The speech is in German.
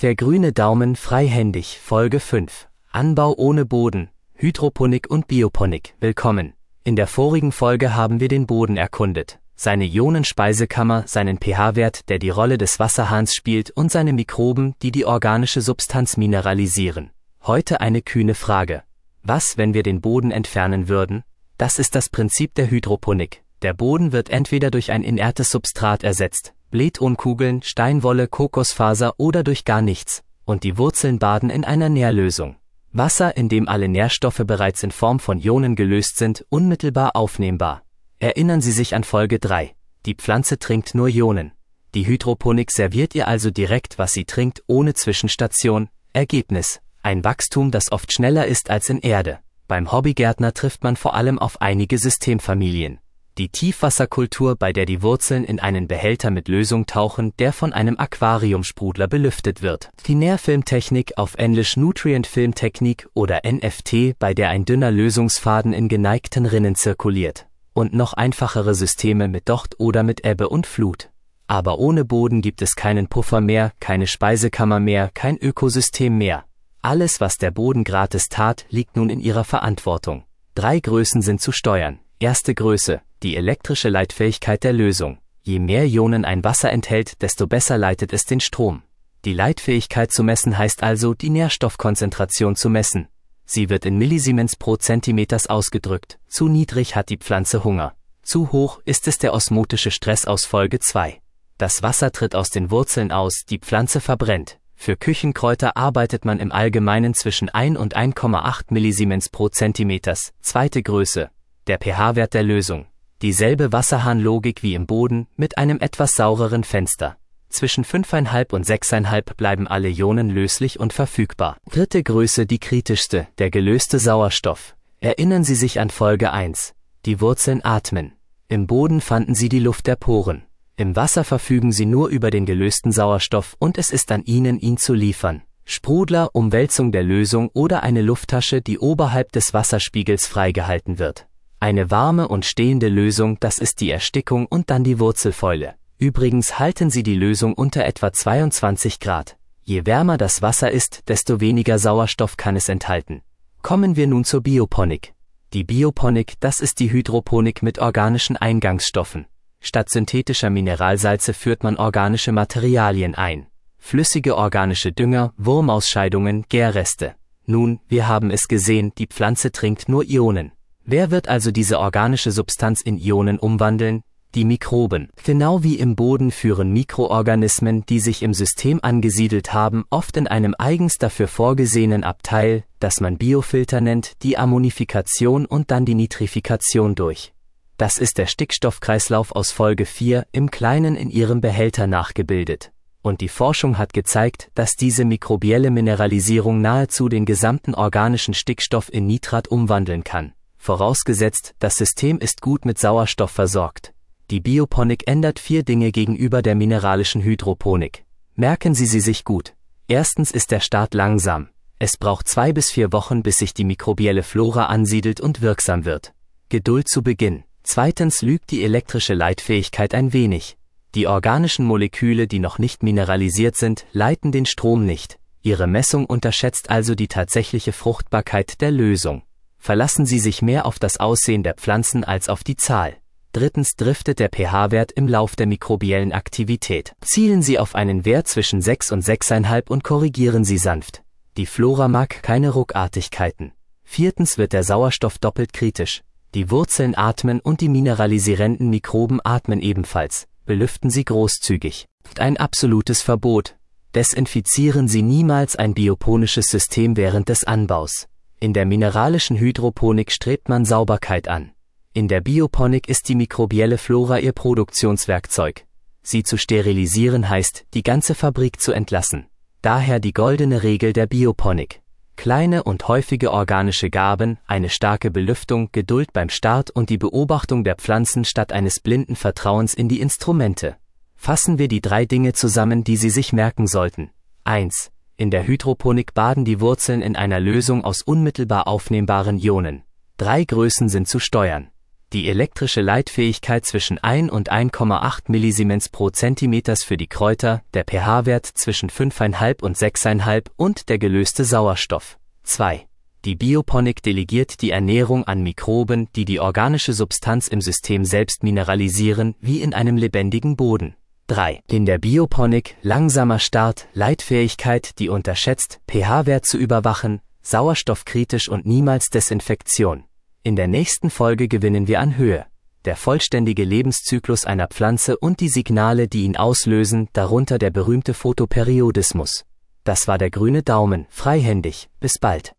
Der grüne Daumen freihändig, Folge 5. Anbau ohne Boden, Hydroponik und Bioponik. Willkommen. In der vorigen Folge haben wir den Boden erkundet, seine Ionenspeisekammer, seinen pH-Wert, der die Rolle des Wasserhahns spielt, und seine Mikroben, die die organische Substanz mineralisieren. Heute eine kühne Frage. Was, wenn wir den Boden entfernen würden? Das ist das Prinzip der Hydroponik. Der Boden wird entweder durch ein inertes Substrat ersetzt, Bledonkugeln, Steinwolle, Kokosfaser oder durch gar nichts, und die Wurzeln baden in einer Nährlösung. Wasser, in dem alle Nährstoffe bereits in Form von Ionen gelöst sind, unmittelbar aufnehmbar. Erinnern Sie sich an Folge 3. Die Pflanze trinkt nur Ionen. Die Hydroponik serviert ihr also direkt, was sie trinkt, ohne Zwischenstation. Ergebnis: ein Wachstum, das oft schneller ist als in Erde. Beim Hobbygärtner trifft man vor allem auf einige Systemfamilien. Die Tiefwasserkultur, bei der die Wurzeln in einen Behälter mit Lösung tauchen, der von einem Aquariumsprudler belüftet wird. Die Nährfilmtechnik, auf Englisch Nutrient Film Technik oder NFT, bei der ein dünner Lösungsfaden in geneigten Rinnen zirkuliert. Und noch einfachere Systeme mit Docht oder mit Ebbe und Flut. Aber ohne Boden gibt es keinen Puffer mehr, keine Speisekammer mehr, kein Ökosystem mehr. Alles, was der Boden gratis tat, liegt nun in ihrer Verantwortung. 3 Größen sind zu steuern. Erste Größe: die elektrische Leitfähigkeit der Lösung. Je mehr Ionen ein Wasser enthält, desto besser leitet es den Strom. Die Leitfähigkeit zu messen heißt also, die Nährstoffkonzentration zu messen. Sie wird in Millisiemens pro Zentimeters ausgedrückt. Zu niedrig hat die Pflanze Hunger. Zu hoch ist es der osmotische Stress aus Folge 2. Das Wasser tritt aus den Wurzeln aus, die Pflanze verbrennt. Für Küchenkräuter arbeitet man im Allgemeinen zwischen 1 und 1,8 Millisiemens pro Zentimeters. Zweite Größe: der pH-Wert der Lösung. Dieselbe Wasserhahnlogik wie im Boden, mit einem etwas saureren Fenster. Zwischen 5,5 und 6,5 bleiben alle Ionen löslich und verfügbar. Dritte Größe, die kritischste: der gelöste Sauerstoff. Erinnern Sie sich an Folge 1. Die Wurzeln atmen. Im Boden fanden sie die Luft der Poren. Im Wasser verfügen sie nur über den gelösten Sauerstoff und es ist an ihnen, ihn zu liefern. Sprudler, Umwälzung der Lösung oder eine Lufttasche, die oberhalb des Wasserspiegels freigehalten wird. Eine warme und stehende Lösung, das ist die Erstickung, und dann die Wurzelfäule. Übrigens halten Sie die Lösung unter etwa 22 Grad. Je wärmer das Wasser ist, desto weniger Sauerstoff kann es enthalten. Kommen wir nun zur Bioponik. Die Bioponik, das ist die Hydroponik mit organischen Eingangsstoffen. Statt synthetischer Mineralsalze führt man organische Materialien ein. Flüssige organische Dünger, Wurmausscheidungen, Gärreste. Nun, wir haben es gesehen, die Pflanze trinkt nur Ionen. Wer wird also diese organische Substanz in Ionen umwandeln? Die Mikroben. Genau wie im Boden führen Mikroorganismen, die sich im System angesiedelt haben, oft in einem eigens dafür vorgesehenen Abteil, das man Biofilter nennt, die Ammonifikation und dann die Nitrifikation durch. Das ist der Stickstoffkreislauf aus Folge 4, im Kleinen in ihrem Behälter nachgebildet. Und die Forschung hat gezeigt, dass diese mikrobielle Mineralisierung nahezu den gesamten organischen Stickstoff in Nitrat umwandeln kann. Vorausgesetzt, das System ist gut mit Sauerstoff versorgt. Die Bioponik ändert 4 Dinge gegenüber der mineralischen Hydroponik. Merken Sie sie sich gut. Erstens ist der Start langsam. Es braucht 2 bis 4 Wochen, bis sich die mikrobielle Flora ansiedelt und wirksam wird. Geduld zu Beginn. Zweitens lügt die elektrische Leitfähigkeit ein wenig. Die organischen Moleküle, die noch nicht mineralisiert sind, leiten den Strom nicht. Ihre Messung unterschätzt also die tatsächliche Fruchtbarkeit der Lösung. Verlassen Sie sich mehr auf das Aussehen der Pflanzen als auf die Zahl. Drittens driftet der pH-Wert im Lauf der mikrobiellen Aktivität. Zielen Sie auf einen Wert zwischen 6 und 6,5 und korrigieren Sie sanft. Die Flora mag keine Ruckartigkeiten. Viertens wird der Sauerstoff doppelt kritisch. Die Wurzeln atmen und die mineralisierenden Mikroben atmen ebenfalls. Belüften Sie großzügig. Ein absolutes Verbot. Desinfizieren Sie niemals ein bioponisches System während des Anbaus. In der mineralischen Hydroponik strebt man Sauberkeit an. In der Bioponik ist die mikrobielle Flora ihr Produktionswerkzeug. Sie zu sterilisieren heißt, die ganze Fabrik zu entlassen. Daher die goldene Regel der Bioponik. Kleine und häufige organische Gaben, eine starke Belüftung, Geduld beim Start und die Beobachtung der Pflanzen statt eines blinden Vertrauens in die Instrumente. Fassen wir die 3 Dinge zusammen, die Sie sich merken sollten. 1. In der Hydroponik baden die Wurzeln in einer Lösung aus unmittelbar aufnehmbaren Ionen. 3 Größen sind zu steuern. Die elektrische Leitfähigkeit zwischen 1 und 1,8 Millisiemens pro Zentimeters für die Kräuter, der pH-Wert zwischen 5,5 und 6,5 und der gelöste Sauerstoff. 2. Die Bioponik delegiert die Ernährung an Mikroben, die die organische Substanz im System selbst mineralisieren, wie in einem lebendigen Boden. 3. In der Bioponik langsamer Start, Leitfähigkeit, die unterschätzt, pH-Wert zu überwachen, sauerstoffkritisch und niemals Desinfektion. In der nächsten Folge gewinnen wir an Höhe. Der vollständige Lebenszyklus einer Pflanze und die Signale, die ihn auslösen, darunter der berühmte Photoperiodismus. Das war der grüne Daumen, freihändig. Bis bald.